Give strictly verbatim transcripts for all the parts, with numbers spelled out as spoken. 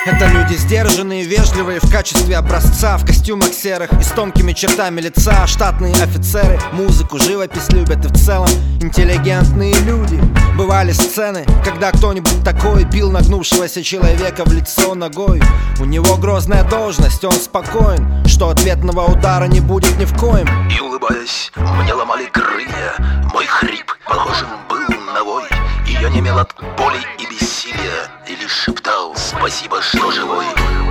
Это люди сдержанные, вежливые, в качестве образца, в костюмах серых и с тонкими чертами лица. Штатные офицеры музыку, живопись любят и в целом интеллигентные люди. Бывали сцены, когда кто-нибудь такой бил нагнувшегося человека в лицо ногой. У него грозная должность, он спокоен, что ответного удара не будет ни в коем. И улыбаясь, мне ломали крылья, мой хрип похожим был на вой. И я немел от боли и бессилия, и лишь шептал: спасибо, что живой.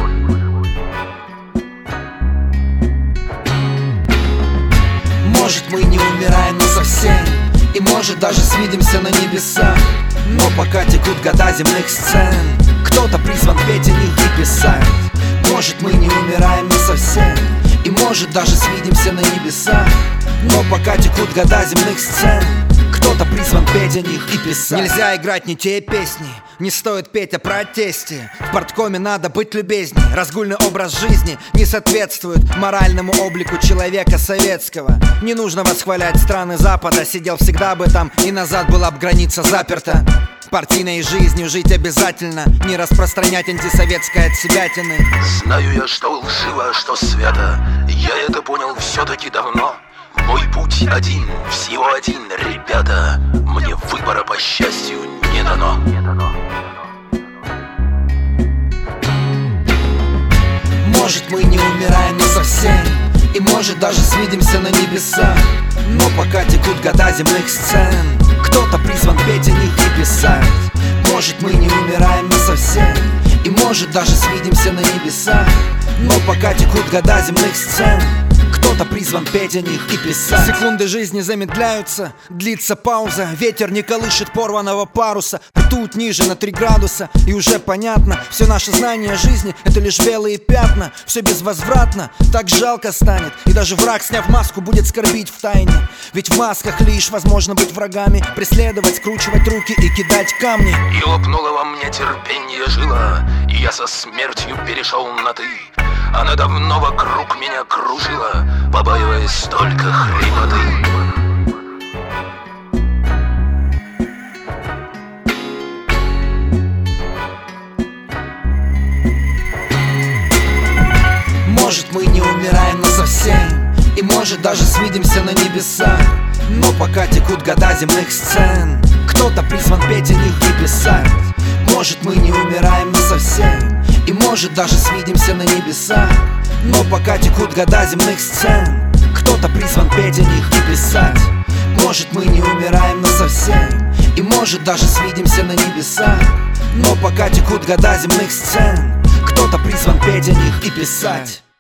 Может, мы не умираем насовсем, и может даже свидимся на небесах. Но пока текут года земных сцен, кто-то призван петь о них и писать. Может, мы не умираем насовсем, и может даже свидимся на небесах. Но пока текут года земных сцен, кто-то призван петь о них и писать. Нельзя играть не те песни, не стоит петь о протесте. В парткоме надо быть любезней. Разгульный образ жизни не соответствует моральному облику человека советского. Не нужно восхвалять страны Запада, сидел всегда бы там, и назад была бы граница заперта. Партийной жизнью жить обязательно, не распространять антисоветское от себятины. Знаю я, что лживо, а что свято, я это понял все-таки давно. Мой путь один, всего один, ребята, мне выбора, по счастью, не дано. Может, мы не умираем насовсем, и может даже свидимся на небесах. Но пока текут года земных сцен, кто-то призван петь о них и писать. Может, мы не умираем насовсем, и может даже свидимся на небесах. Но пока текут года земных сцен, кто-то призван петь о них и писать. Секунды жизни замедляются, длится пауза. Ветер не колышет порванного паруса. Ртуть ниже на три градуса, и уже понятно: все наше знание жизни — это лишь белые пятна. Все безвозвратно, так жалко станет. И даже враг, сняв маску, будет скорбить в тайне. Ведь в масках лишь возможно быть врагами, преследовать, скручивать руки и кидать камни. И лопнуло во мне терпение жила, и я со смертью перешел на «ты». Она давно вокруг меня кружила, побаиваясь только хрипоты. Может, мы не умираем насовсем, и может даже свидимся на небесах. Но пока текут года земных сцен, кто-то призван петь о них и писать. Может, мы не умираем насовсем, и может даже свидимся на небесах. Но пока текут года земных сцен, кто-то призван петь о них и писать. Может, мы не умираем насовсем, и может даже свидимся на небесах. Но пока текут года земных сцен, кто-то призван петь о них и писать.